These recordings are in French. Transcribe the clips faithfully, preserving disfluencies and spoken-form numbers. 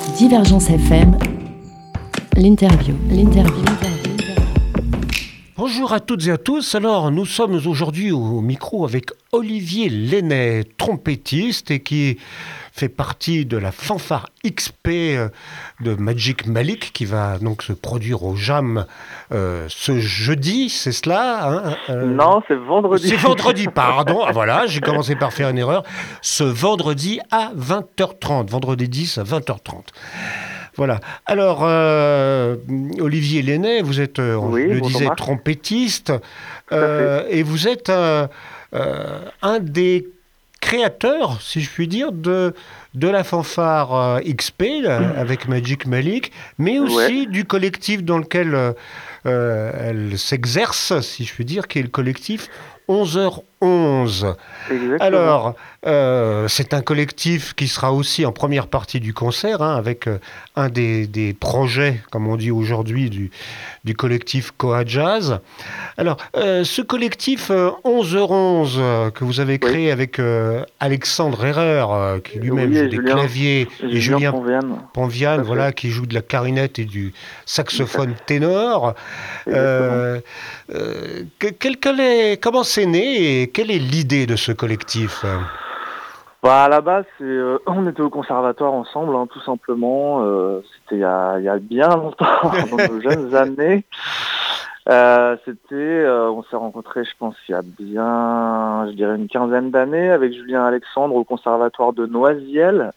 Divergence F M, l'interview, l'interview. Bonjour à toutes et à tous. Alors, nous sommes aujourd'hui au micro avec Olivier Lenné, trompettiste et qui fait partie de la fanfare X P de Magic Malik qui va donc se produire au Jam euh, ce jeudi, c'est cela hein euh, Non, c'est vendredi. C'est vendredi, pardon. Ah, voilà, j'ai commencé par faire une erreur. Ce vendredi à vingt heures trente, vendredi dix à vingt heures trente. Voilà. Alors, euh, Olivier Lenné, vous êtes, euh, on oui, le disait, Marc. trompettiste, euh, et vous êtes euh, euh, un des créateurs, si je puis dire, de, de la fanfare euh, X P, là, avec Magic Malik, mais aussi ouais. du collectif dans lequel euh, euh, elle s'exerce, si je puis dire, qui est le collectif onze heures onze. Exactement. Alors, euh, c'est un collectif qui sera aussi en première partie du concert, hein, avec euh, un des, des projets, comme on dit aujourd'hui, du, du collectif Coa Jazz. Alors, euh, ce collectif euh, onze heures onze euh, que vous avez créé oui. avec euh, Alexandre Herreur, euh, qui lui-même oui, joue des Julien, claviers, et, et Julien Ponviane, Ponviane voilà, qui joue de la clarinette et du saxophone ténor. Euh, euh, quel, quel est, comment c'est né et quelle est l'idée de ce collectif ? Bah à la base, c'est, euh, on était au conservatoire ensemble, hein, tout simplement. Euh, c'était il y, a, il y a bien longtemps, dans nos jeunes années. Euh, c'était, euh, on s'est rencontrés, je pense, il y a bien, je dirais une quinzaine d'années, avec Julien Alexandre au conservatoire de Noisiel.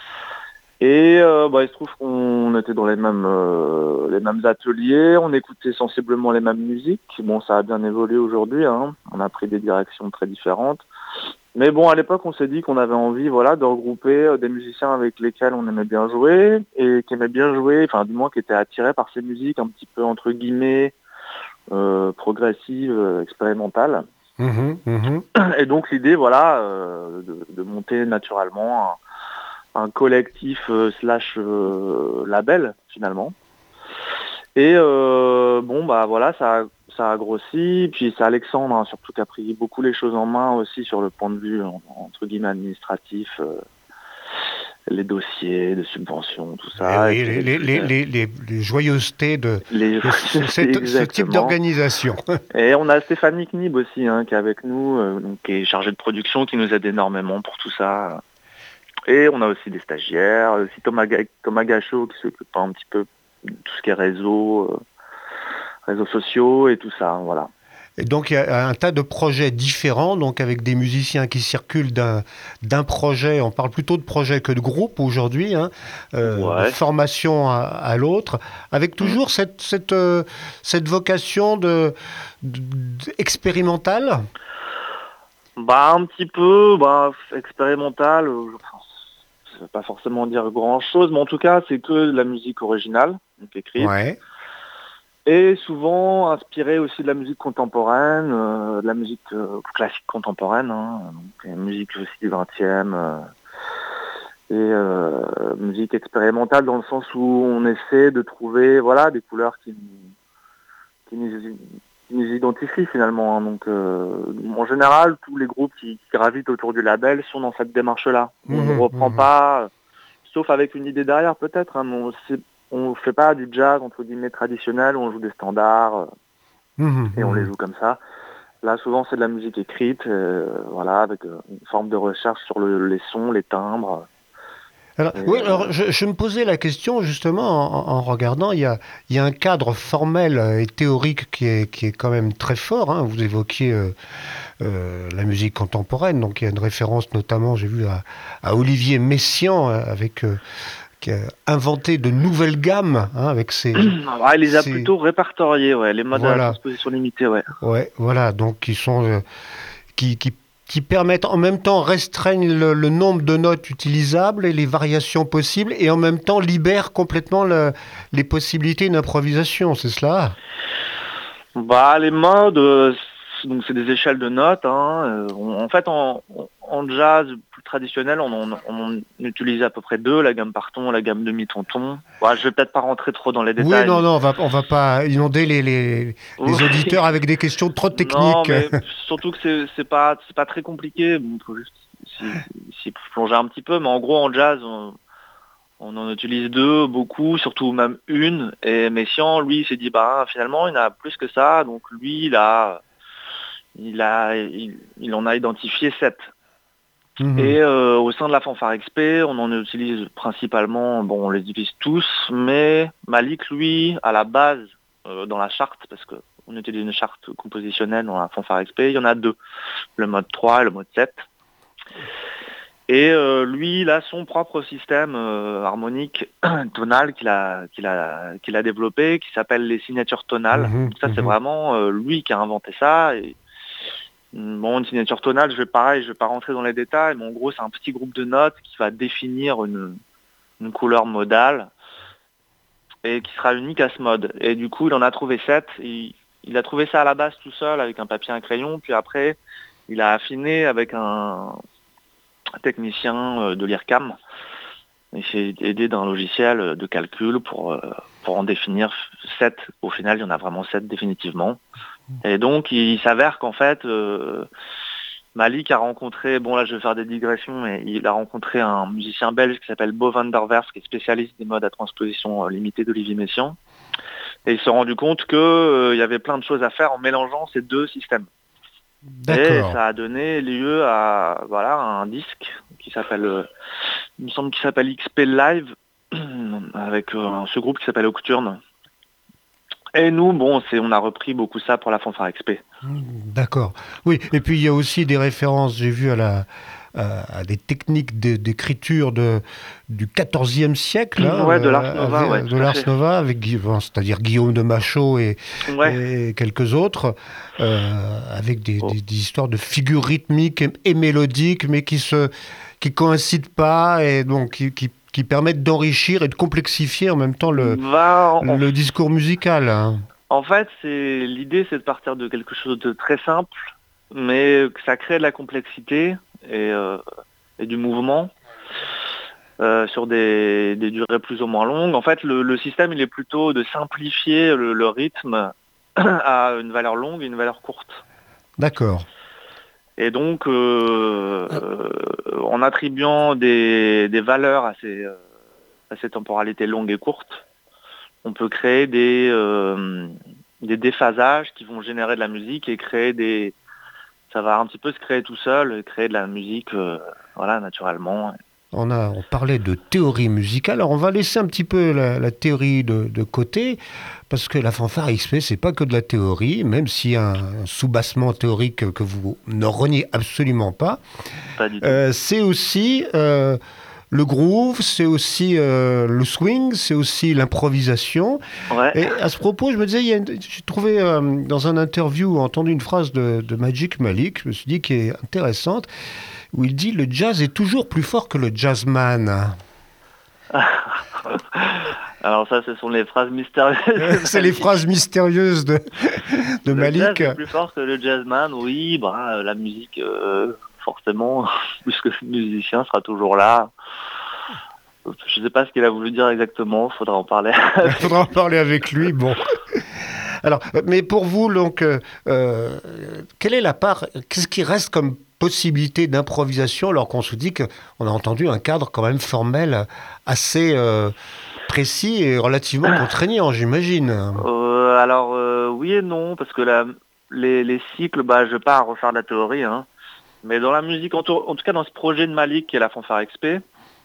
Et euh, bah, il se trouve qu'on était dans les mêmes, euh, les mêmes ateliers, on écoutait sensiblement les mêmes musiques. Bon, ça a bien évolué aujourd'hui, hein. On a pris des directions très différentes. Mais bon, à l'époque, on s'est dit qu'on avait envie, voilà, de regrouper des musiciens avec lesquels on aimait bien jouer et qui aimaient bien jouer, enfin, du moins qui étaient attirés par ces musiques un petit peu entre guillemets euh, progressives, euh, expérimentales. Mmh, mmh. Et donc l'idée, voilà, euh, de, de monter naturellement un, un collectif euh, slash euh, label finalement. Et euh, bon, bah voilà, ça a ça a grossi, puis c'est Alexandre hein, surtout qui a pris beaucoup les choses en main aussi sur le point de vue entre guillemets administratif, euh, les dossiers de subventions, tout ça. Et les, les, les, les, les, les joyeusetés de, les de ce, cette, ce type d'organisation. Et on a Stéphanie Knib aussi hein, qui est avec nous, euh, donc, qui est chargée de production, qui nous aide énormément pour tout ça. Et on a aussi des stagiaires, aussi Thomas, Ga- Thomas Gachot qui s'occupe un petit peu de tout ce qui est réseau. Euh, réseaux sociaux et tout ça, voilà. Et donc il y a un tas de projets différents, donc avec des musiciens qui circulent d'un, d'un projet, on parle plutôt de projet que de groupe aujourd'hui, hein, euh, ouais. de formation à, à l'autre, avec toujours mmh. cette, cette, euh, cette vocation de, de, de expérimentale. Bah un petit peu, bah expérimentale, euh, ça veut pas forcément dire grand chose, mais en tout cas c'est que de la musique originale, donc écrite. Ouais. Et souvent inspiré aussi de la musique contemporaine, euh, de la musique euh, classique contemporaine, hein, donc musique aussi du vingtième, euh, et euh, musique expérimentale dans le sens où on essaie de trouver voilà des couleurs qui, qui, nous, qui nous identifient finalement. Hein, donc euh, en général, tous les groupes qui, qui gravitent autour du label sont dans cette démarche-là. On ne mmh, reprend mmh. pas, sauf avec une idée derrière peut-être, hein, mais on sait, on ne fait pas du jazz entre guillemets traditionnel où on joue des standards mmh, et on mmh. les joue comme ça. Là, souvent, c'est de la musique écrite, euh, voilà, avec euh, une forme de recherche sur le, les sons, les timbres. Alors, oui, alors je, je me posais la question justement en, en regardant. Il y, a, il y a un cadre formel et théorique qui est, qui est quand même très fort. Hein. Vous évoquiez euh, euh, la musique contemporaine, donc il y a une référence notamment, j'ai vu, à, à Olivier Messiaen avec. Euh, qui a inventé de nouvelles gammes hein, avec ses... Ah, il les a ses... plutôt répertoriés, ouais, les modes voilà. à transposition limitée, ouais. Ouais, voilà, donc qui sont... Euh, qui, qui, qui permettent en même temps restreignent le, le nombre de notes utilisables et les variations possibles et en même temps libèrent complètement le, les possibilités d'improvisation, c'est cela ? Bah, les modes... Euh, donc c'est des échelles de notes. Hein. On, en fait, en, en jazz plus traditionnel, on, on, on utilise à peu près deux, la gamme par ton, la gamme demi-ton-ton. Ouais, je vais peut-être pas rentrer trop dans les détails. Oui, non, non, on va, on va pas inonder les, les, les oui. auditeurs avec des questions trop techniques. Non, mais surtout que c'est, c'est pas, c'est pas très compliqué. Bon, faut juste s'y, s'y plonger un petit peu, mais en gros, en jazz, on, On en utilise deux, beaucoup, surtout même une. Et Messiaen, lui, il s'est dit, bah finalement, il y en a plus que ça. Donc lui, il a, il a, il, il en a identifié sept. Mhm. Et euh, au sein de la fanfare X P, on en utilise principalement, bon, on les utilise tous, mais Malik, lui, à la base, euh, dans la charte, parce qu'on utilise une charte compositionnelle dans la fanfare X P, il y en a deux, le mode trois et le mode sept. Et euh, lui, il a son propre système euh, harmonique tonal qu'il a, qu'il a, qu'il a développé, qui s'appelle les signatures tonales. Mhm, Ça, c'est mhm. vraiment euh, lui qui a inventé ça. Et, bon, une signature tonale, je vais pareil, je vais pas rentrer dans les détails, mais en gros, c'est un petit groupe de notes qui va définir une, une couleur modale et qui sera unique à ce mode. Et du coup, il en a trouvé sept. Il, il a trouvé ça à la base tout seul avec un papier et un crayon, puis après, il a affiné avec un technicien de l'I R C A M. Il s'est aidé d'un logiciel de calcul pour, pour en définir sept. Au final, il y en a vraiment sept définitivement. Et donc, il s'avère qu'en fait, euh, Malik a rencontré, bon là je vais faire des digressions, mais il a rencontré un musicien belge qui s'appelle Bo van der Werf, qui est spécialiste des modes à transposition limitée d'Olivier Messiaen. Et il s'est rendu compte qu'il euh, y avait plein de choses à faire en mélangeant ces deux systèmes. D'accord. Et ça a donné lieu à voilà un disque qui s'appelle, euh, il me semble qu'il s'appelle X P Live, avec euh, ce groupe qui s'appelle Octurne. Et nous, bon, c'est, on a repris beaucoup ça pour la fanfare X P. D'accord. Oui, et puis il y a aussi des références, j'ai vu à la à, à des techniques de- d'écriture de, du quatorzième siècle, hein, Ouais, de l'Ars euh, Nova, avec- ouais, de tout à l'Ars fait. Nova, avec, Gui- bon, c'est-à-dire Guillaume de Machaut et, Ouais. et quelques autres, euh, avec des, Oh. des- des histoires de figures rythmiques et, et mélodiques, mais qui se qui coïncident pas et donc qui, qui, qui permettent d'enrichir et de complexifier en même temps le, Va en, le discours musical, hein. en fait, c'est l'idée, c'est de partir de quelque chose de très simple, mais que ça crée de la complexité et, euh, et du mouvement euh, sur des, des durées plus ou moins longues. En fait, le, le système, il est plutôt de simplifier le, le rythme à une valeur longue et une valeur courte. D'accord. Et donc, euh, euh, en attribuant des, des valeurs à ces, euh, à ces temporalités longues et courtes, on peut créer des, euh, des déphasages qui vont générer de la musique et créer des... Ça va un petit peu se créer tout seul, et créer de la musique euh, voilà, naturellement. On a, on parlait de théorie musicale. Alors on va laisser un petit peu la, la théorie de, de côté, parce que la fanfare X P, c'est pas que de la théorie, même s'il y a un, un soubassement théorique que vous ne reniez absolument pas. Pas du tout. Euh, c'est aussi euh, le groove, c'est aussi euh, le swing, c'est aussi l'improvisation. Ouais. Et à ce propos, je me disais, il y a une- j'ai trouvé euh, dans un interview, entendu une phrase de, de Magic Malik, je me suis dit qui est intéressante, où il dit le jazz est toujours plus fort que le jazzman. Alors ça, ce sont les phrases mystérieuses. C'est les phrases mystérieuses de, de Le Malik. jazz est plus fort que le jazzman, oui, bah, la musique, euh, forcément, puisque le musicien sera toujours là. Je sais pas ce qu'il a voulu dire exactement, faudra en parler. Il faudra en parler avec lui. Bon. Alors, mais pour vous, donc, euh, euh, quelle est la part, qu'est-ce qui reste comme possibilité d'improvisation alors qu'on se dit qu'on a entendu un cadre quand même formel assez euh, précis et relativement contraignant, j'imagine. Euh, alors euh, oui et non, parce que la, les, les cycles, bah, je vais pas refaire de la théorie, hein, mais dans la musique, en tout, en tout cas dans ce projet de Malik qui est la fanfare X P,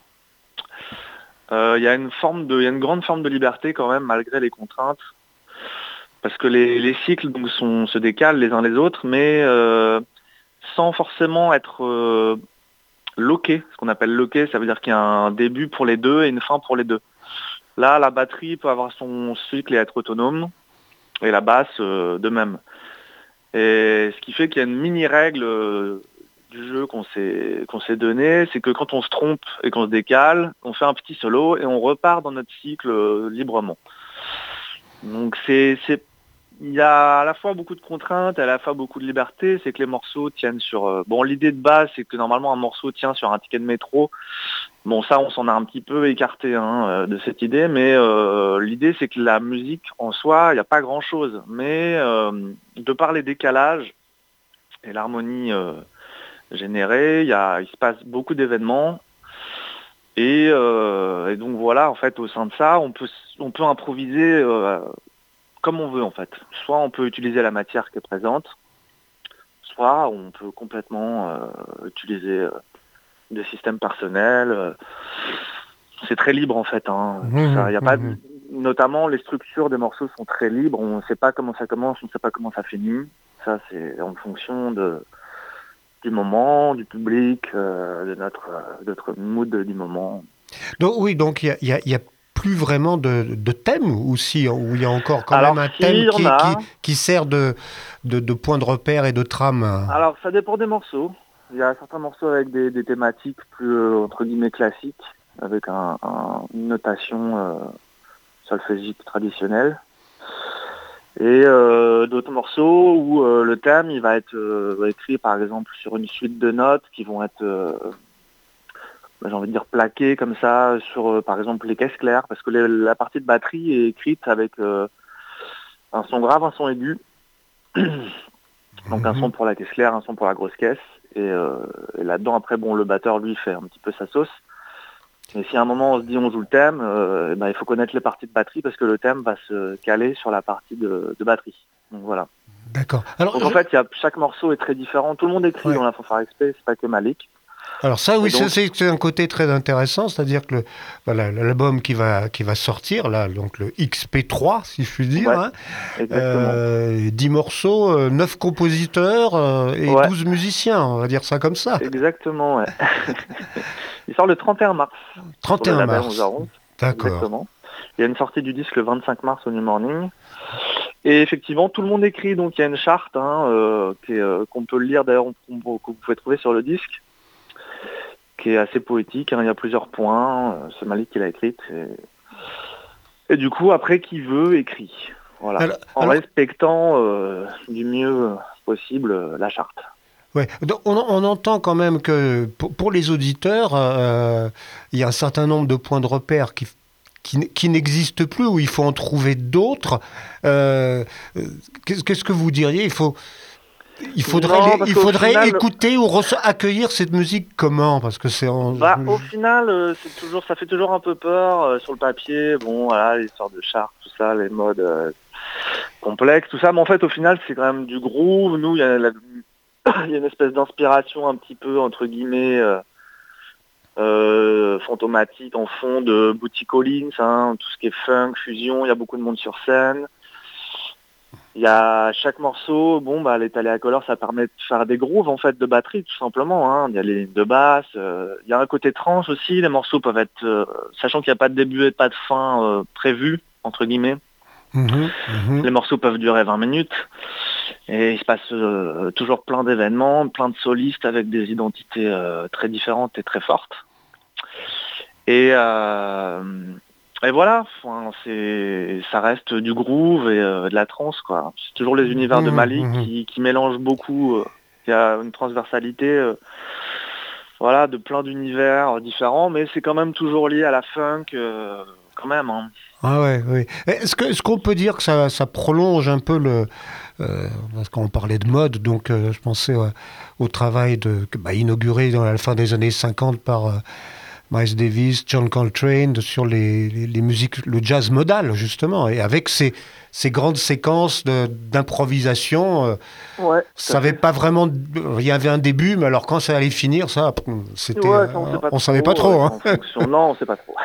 euh, il y a une forme de, il y a une grande forme de liberté quand même malgré les contraintes, parce que les, les cycles donc sont, se décalent les uns les autres, mais euh, sans forcément être euh, loqué. Ce qu'on appelle loqué, ça veut dire qu'il y a un début pour les deux et une fin pour les deux. Là, la batterie peut avoir son cycle et être autonome, et la basse euh, de même. Et ce qui fait qu'il y a une mini-règle euh, du jeu qu'on s'est qu'on s'est donné, c'est que quand on se trompe et qu'on se décale, on fait un petit solo et on repart dans notre cycle euh, librement. Donc c'est c'est il y a à la fois beaucoup de contraintes, à la fois beaucoup de liberté, c'est que les morceaux tiennent sur... Euh, bon, l'idée de base, c'est que normalement un morceau tient sur un ticket de métro. Bon, ça, on s'en a un petit peu écarté hein, euh, de cette idée, mais euh, l'idée, c'est que la musique, en soi, il n'y a pas grand-chose. Mais euh, de par les décalages et l'harmonie euh, générée, il, y a, il se passe beaucoup d'événements. Et, euh, et donc voilà, en fait, au sein de ça, on peut, on peut improviser euh, comme on veut, en fait. Soit on peut utiliser la matière qui est présente, soit on peut complètement euh, utiliser euh, des systèmes personnels. euh, C'est très libre, en fait, hein, tout ça. Il y a pas, de- notamment, les structures des morceaux sont très libres. On ne sait pas comment ça commence, on ne sait pas comment ça finit. Ça, c'est en fonction de, du moment, du public, euh, de notre, euh, de notre mood du moment. Donc, oui, donc il y a, il y a- il y a plus vraiment de, de thème, ou si, où il y a encore quand même Alors, un si, il thème y en qui, qui, a. qui sert de, de, de point de repère et de trame. Alors, ça dépend des morceaux. Il y a certains morceaux avec des, des thématiques plus, euh, entre guillemets, classiques, avec un, un- une notation euh, solfégique traditionnelle. Et euh, d'autres morceaux où euh, le thème, il va être euh, écrit, par exemple, sur une suite de notes qui vont être, euh, j'ai envie de dire, plaquées comme ça, sur, euh, par exemple, les caisses claires, parce que les- la partie de batterie est écrite avec euh, un son grave, un son aigu. Donc un son pour la caisse claire, un son pour la grosse caisse. Et, euh, et là-dedans, après, bon, le batteur, lui, fait un petit peu sa sauce. Mais si à un moment, on se dit on joue le thème, euh, eh ben, il faut connaître les parties de batterie parce que le thème va se caler sur la partie de, de batterie. Donc voilà. D'accord. Alors, Donc en je- fait, il y a, chaque morceau est très différent. Tout le monde écrit ouais. dans la fanfare X P, c'est pas que Malik. Alors ça, oui, Et ça, donc, c'est c'est un côté très intéressant, c'est-à-dire que le, voilà, l'album qui va, qui va sortir, là, donc le X P trois, si je puis dire, ouais, hein, exactement. euh, dix morceaux, euh, neuf compositeurs euh, et Ouais, douze musiciens, on va dire ça comme ça. exactement, ouais. Il sort le trente et un mars sur le trente et un label onze mars. heures onze. D'accord. Exactement. Il y a une sortie du disque le vingt-cinq mars au New Morning. Et effectivement, tout le monde écrit, donc il y a une charte hein, euh, qui est, euh, qu'on peut lire d'ailleurs, qu'on- que vous pouvez trouver sur le disque, qui est assez poétique. Hein, il y a plusieurs points. euh, C'est Malik qui l'a écrite. Et, et du coup, après, qui veut écrit. Voilà. Alors, En alors, respectant euh, du mieux possible euh, la charte. ouais. Donc, on, on entend quand même que pour, pour les auditeurs, euh, il y a un certain nombre de points de repère qui, qui, n- qui n'existent plus, où il faut en trouver d'autres. Euh, euh, qu'est-ce, qu'est-ce que vous diriez? Il faut, il faudrait, Non, les- parce il qu'au faudrait final, écouter ou rece- accueillir cette musique comment? Parce que c'est en... bah, au final, euh, c'est toujours, ça fait toujours un peu peur euh, sur le papier. Bon, voilà, l'histoire de charte, tout ça, les modes euh, complexes, tout ça. Mais en fait, au final, c'est quand même du groove. Nous, il y a, la- il y a une espèce d'inspiration un petit peu entre guillemets euh, euh, fantomatique en fond de Bootsy Collins, hein, tout ce qui est funk, fusion. Il y a beaucoup de monde sur scène. Il y a chaque morceau, bon bah l'étalé à color, ça permet de faire des grooves en fait de batterie tout simplement. Hein. Il y a les lignes de basse, euh, il y a un côté trance aussi. Les morceaux peuvent être, euh, sachant qu'il n'y a pas de début et pas de fin euh, prévu entre guillemets. Mhm, mhm. Les morceaux peuvent durer vingt minutes et il se passe euh, toujours plein d'événements, plein de solistes avec des identités euh, très différentes et très fortes. Et euh, Et voilà, enfin, c'est, ça reste du groove et euh, de la trance, quoi. C'est toujours les univers de Mhm, Malik mhm. qui, qui mélangent beaucoup. euh, Il y a une transversalité, euh, voilà, de plein d'univers différents, mais c'est quand même toujours lié à la funk, euh, quand même. Hein. Ah ouais, oui. Est-ce que, est-ce qu'on peut dire que ça, ça prolonge un peu le... euh, parce qu'on parlait de mode, donc euh, je pensais euh, au travail de, que, bah, inauguré dans la fin des années cinquante par euh, Miles Davis, John Coltrane, de- sur les, les, les musiques, le jazz modal, justement, et avec ces, ces grandes séquences de- d'improvisation, euh, Ouais, tout ça à avait fait. pas vraiment... de- Il y avait un début, mais alors quand ça allait finir, ça, c'était... Ouais, euh, ça on sait pas on savait pas trop, euh, trop, c'est hein. en fonction. Non, on sait pas trop.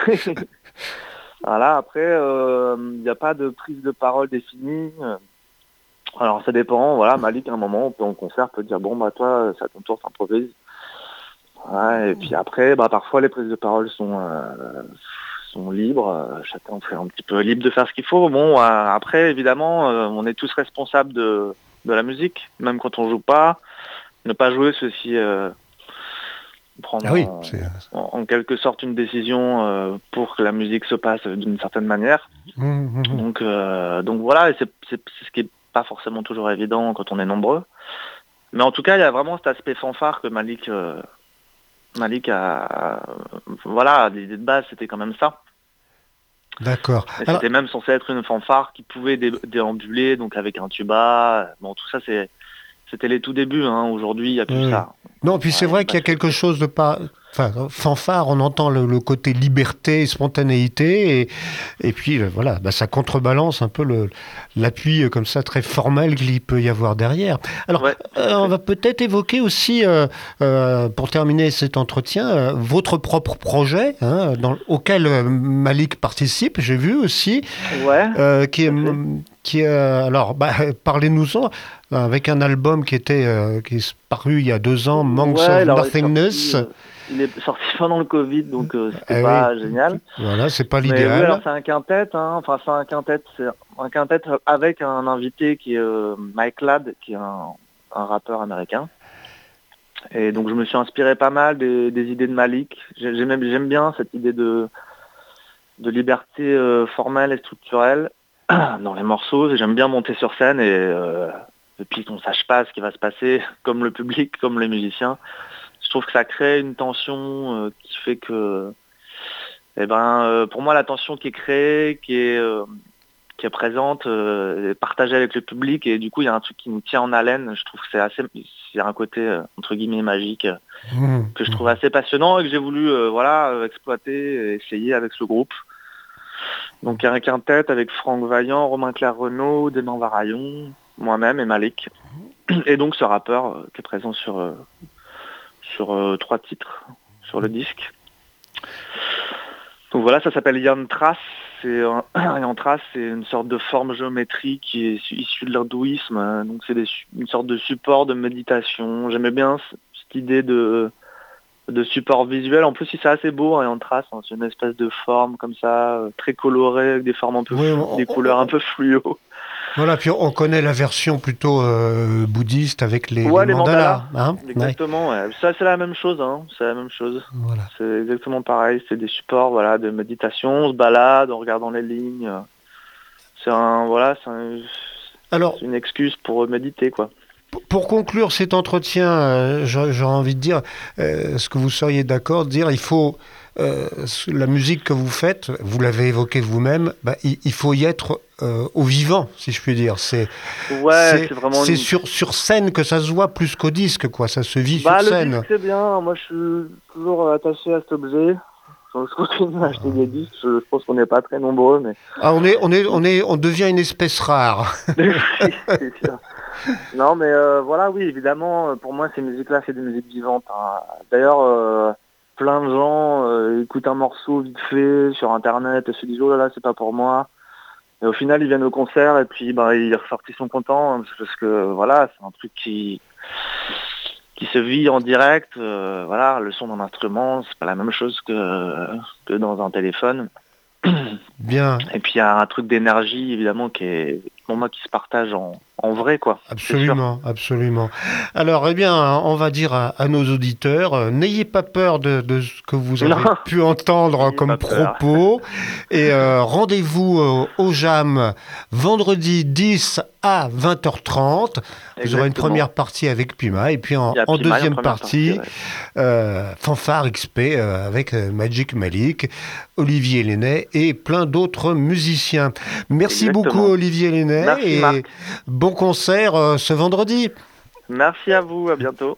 Voilà, après, il n'y a pas de prise de parole définie. euh, Alors ça dépend, voilà, Malik à un moment, on peut en concert peut dire bon bah toi, c'est à ton tour, t'improvises. Ouais, et puis après, bah parfois les prises de parole sont euh, sont libres, euh, chacun fait un petit peu libre de faire ce qu'il faut. Bon, euh, après évidemment, euh, on est tous responsables de de la musique, même quand on joue pas. Ne pas jouer, ceci euh, prendre Ah oui, en, c'est... en, en quelque sorte une décision euh, pour que la musique se passe d'une certaine manière. Hum, hum, hum. Donc euh, donc voilà, et c'est c'est c'est ce qui est pas forcément toujours évident quand on est nombreux. Mais en tout cas, il y a vraiment cet aspect fanfare que Malik, euh, Malik a, voilà, l'idée de base, c'était quand même ça. D'accord. Et Alors, c'était même censé être une fanfare qui pouvait dé- déambuler, donc avec un tuba. Bon, tout ça, c'est, c'était les tout débuts. Hein. Aujourd'hui, il n'y a plus Oui. ça. Non, puis Ouais, c'est vrai qu'il y a parce que- quelque chose de pas... Enfin, fanfare, on entend le, le côté liberté et spontanéité, et, et puis euh, voilà, bah, ça contrebalance un peu le, l'appui euh, comme ça très formel qu'il peut y avoir derrière. Alors, Ouais, tout à euh, on fait. va peut-être évoquer aussi, euh, euh, pour terminer cet entretien, euh, votre propre projet, hein, dans, auquel euh, Malik participe, j'ai vu aussi, Ouais, euh, qui est... tout à fait. Qui est, euh, alors, bah, parlez-nous-en, avec un album qui était euh, qui est paru il y a deux ans, Monks Ouais, of alors il est sorti, Nothingness. euh, il est sorti pendant le Covid, donc euh, c'était Eh oui, pas génial. voilà, c'est pas Mais oui, alors l'idéal. c'est un quintet, hein. Enfin c'est un quintet, c'est un quintet avec un invité qui est euh, Mike Ladd, qui est un, un rappeur américain. Et donc je me suis inspiré pas mal des, des idées de Malik. J'ai- J'aime, j'aime bien cette idée de, de liberté euh, formelle et structurelle dans les morceaux. J'aime bien monter sur scène et, euh, et puis qu'on sache pas ce qui va se passer, comme le public, comme les musiciens. Je trouve que ça crée une tension euh, qui fait que, eh ben, euh, pour moi, la tension qui est créée, qui est, euh, qui est présente, euh, est partagée avec le public, et du coup, il y a un truc qui nous tient en haleine. Je trouve que c'est assez, c'est un côté euh, entre guillemets magique euh, Mmh. que je trouve assez passionnant et que j'ai voulu, euh, voilà, euh, exploiter, et essayer avec ce groupe. Donc, il y a un quintet avec Franck Vaillant, Romain Claire Renaud, Dément Varaillon, moi-même et Malik. Et donc, ce rappeur euh, qui est présent sur euh, sur euh, trois titres sur le disque. Donc voilà, ça s'appelle Yann Trace. C'est un, Yann Trace, c'est une sorte de forme géométrique qui est issue de l'hindouisme. hein. Donc c'est des, su- une sorte de support de méditation. J'aimais bien c- cette idée de de support visuel. En plus, c'est assez beau, hein, Yann Trace. hein. C'est une espèce de forme comme ça, euh, très colorée, avec des formes un peu, Oui, flu- on- des on- couleurs un peu fluo. Voilà, puis on connaît la version plutôt euh, bouddhiste avec les, Ouais, les les mandalas. Hein. Ouais, Exactement. Ouais. Ça, c'est la même chose. Hein. C'est la même chose. voilà. C'est exactement pareil, c'est des supports voilà, de méditation, on se balade en regardant les lignes. C'est un voilà, c'est un- Alors, c'est une excuse pour méditer quoi. p- pour conclure cet entretien, euh, j'aurais j'aurais envie de dire, euh, est-ce que vous seriez d'accord de dire, il faut, euh, ce- la musique que vous faites, vous l'avez évoqué vous-même, bah, il, il faut y être euh, au vivant, si je puis dire. C'est Ouais, c'est c'est vraiment c'est une... sur, sur scène que ça se voit plus qu'au disque, quoi. Ça se vit Bah sur le scène. disque c'est bien, moi je suis toujours attaché à cet objet. Je continue à acheter des disques, je, je pense qu'on n'est pas très nombreux mais Ah, on est, on est, on est, on devient une espèce rare. c'est sûr. Non mais euh, voilà oui évidemment euh, pour moi ces musiques là c'est des musiques vivantes. hein. D'ailleurs euh, plein de gens euh, écoutent un morceau vite fait sur internet et se disent oh là là c'est pas pour moi. Et au final ils viennent au concert et puis bah, ils ressortent, ils sont contents hein, parce que voilà c'est un truc qui qui se vit en direct. euh, voilà le son d'un instrument c'est pas la même chose que que dans un téléphone. Bien, Et puis il y a un truc d'énergie évidemment qui est pour moi qui se partage en, en vrai quoi. C'est sûr. absolument, absolument. Alors, eh bien, on va dire à, à nos auditeurs, euh, n'ayez pas peur de, de ce que vous avez Non. pu entendre N'ayez comme pas peur. propos. Et euh, rendez-vous euh, au Jam vendredi dix à vingt heures trente. Vous aurez une Exactement. première partie avec Pima et puis en, Il y a en Pima, il y a deuxième une première partie, partie, euh, Fanfare X P euh, avec euh, Magic Malik, Olivier Lenné et plein d'autres musiciens. Merci Exactement. beaucoup Olivier Lenné Merci, et Marc. bon concert euh, ce vendredi. Merci à vous, à bientôt.